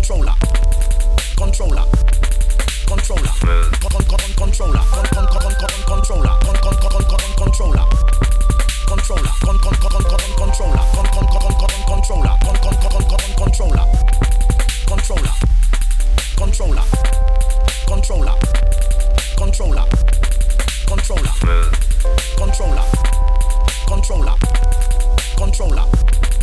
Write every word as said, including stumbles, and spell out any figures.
controller, controller, controller, con con con controller, con con con con controller, con con con con controller, controller, con con con con controller, con con con con controller, con con con con controller, controller, controller, controller, controller, controller, controller, controller, controller,